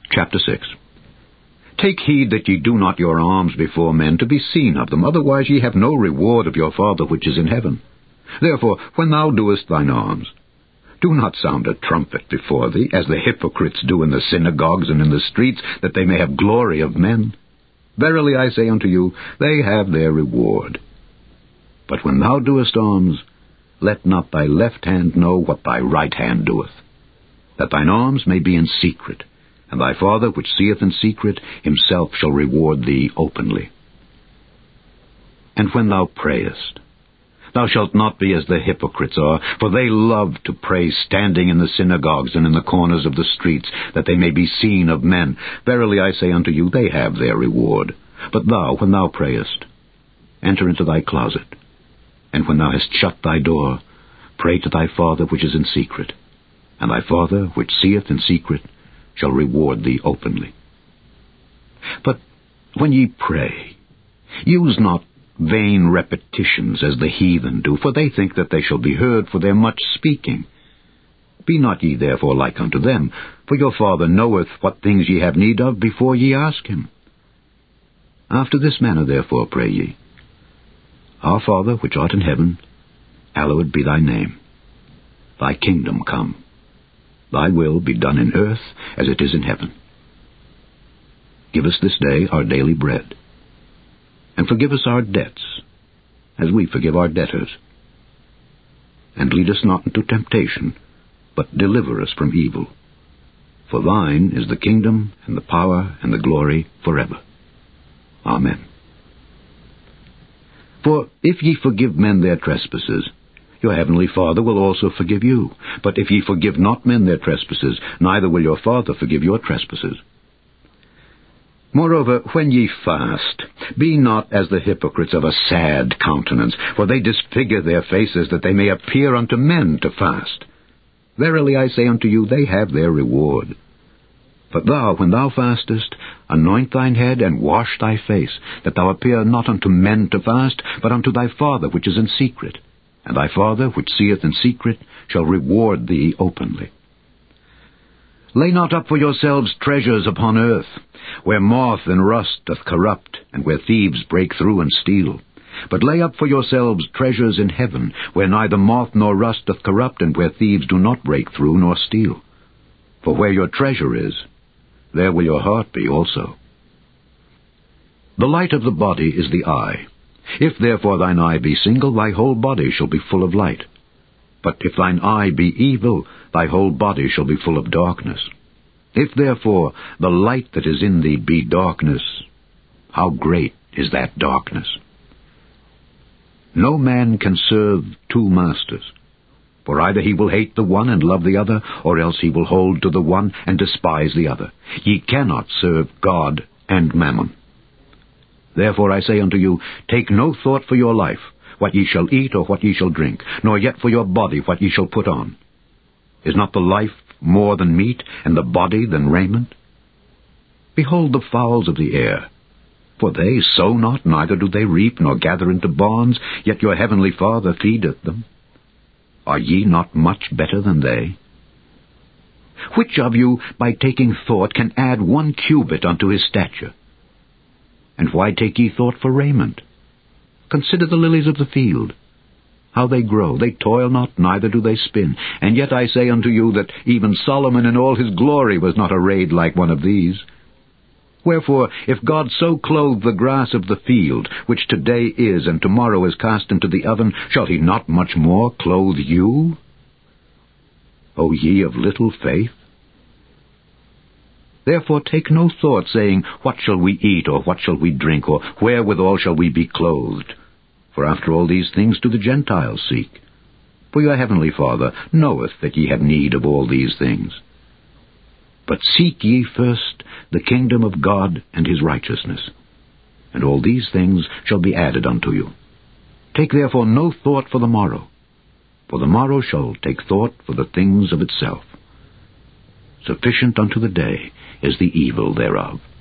Chapter 6. Take heed that ye do not your alms before men to be seen of them, otherwise ye have no reward of your Father which is in heaven. Therefore, when thou doest thine alms, do not sound a trumpet before thee, as the hypocrites do in the synagogues and in the streets, that they may have glory of men. Verily I say unto you, they have their reward. But when thou doest alms, let not thy left hand know what thy right hand doeth, that thine alms may be in secret, and thy Father which seeth in secret himself shall reward thee openly. And when thou prayest, thou shalt not be as the hypocrites are, for they love to pray standing in the synagogues and in the corners of the streets, that they may be seen of men. Verily I say unto you, they have their reward. But thou, when thou prayest, enter into thy closet, and when thou hast shut thy door, pray to thy Father which is in secret, and thy Father which seeth in secret shall reward thee openly. But when ye pray, use not vain repetitions as the heathen do, for they think that they shall be heard for their much speaking. Be not ye therefore like unto them, for your Father knoweth what things ye have need of before ye ask him. After this manner therefore pray ye, Our Father which art in heaven, hallowed be thy name. Thy kingdom come. Thy will be done in earth as it is in heaven. Give us this day our daily bread, and forgive us our debts, as we forgive our debtors. And lead us not into temptation, but deliver us from evil. For thine is the kingdom, and the power, and the glory forever. Amen. For if ye forgive men their trespasses, your heavenly Father will also forgive you. But if ye forgive not men their trespasses, neither will your Father forgive your trespasses. Moreover, when ye fast, be not as the hypocrites of a sad countenance, for they disfigure their faces, that they may appear unto men to fast. Verily I say unto you, they have their reward. But thou, when thou fastest, anoint thine head, and wash thy face, that thou appear not unto men to fast, but unto thy Father which is in secret. And thy Father which seeth in secret shall reward thee openly. Lay not up for yourselves treasures upon earth, where moth and rust doth corrupt, and where thieves break through and steal. But lay up for yourselves treasures in heaven, where neither moth nor rust doth corrupt, and where thieves do not break through nor steal. For where your treasure is, there will your heart be also. The light of the body is the eye. If therefore thine eye be single, thy whole body shall be full of light. But if thine eye be evil, thy whole body shall be full of darkness. If therefore the light that is in thee be darkness, how great is that darkness? No man can serve two masters, for either he will hate the one and love the other, or else he will hold to the one and despise the other. Ye cannot serve God and mammon. Therefore I say unto you, take no thought for your life, what ye shall eat or what ye shall drink, nor yet for your body what ye shall put on. Is not the life more than meat, and the body than raiment? Behold the fowls of the air, for they sow not, neither do they reap, nor gather into barns, yet your heavenly Father feedeth them. Are ye not much better than they? Which of you, by taking thought, can add 1 cubit unto his stature? And why take ye thought for raiment? Consider the lilies of the field, how they grow. They toil not, neither do they spin. And yet I say unto you that even Solomon in all his glory was not arrayed like one of these. Wherefore, if God so clothe the grass of the field, which today is and tomorrow is cast into the oven, shall he not much more clothe you, O ye of little faith? Therefore take no thought, saying, What shall we eat, or what shall we drink, or wherewithal shall we be clothed? For after all these things do the Gentiles seek. For your heavenly Father knoweth that ye have need of all these things. But seek ye first the kingdom of God and his righteousness, and all these things shall be added unto you. Take therefore no thought for the morrow, for the morrow shall take thought for the things of itself. Sufficient unto the day is the evil thereof.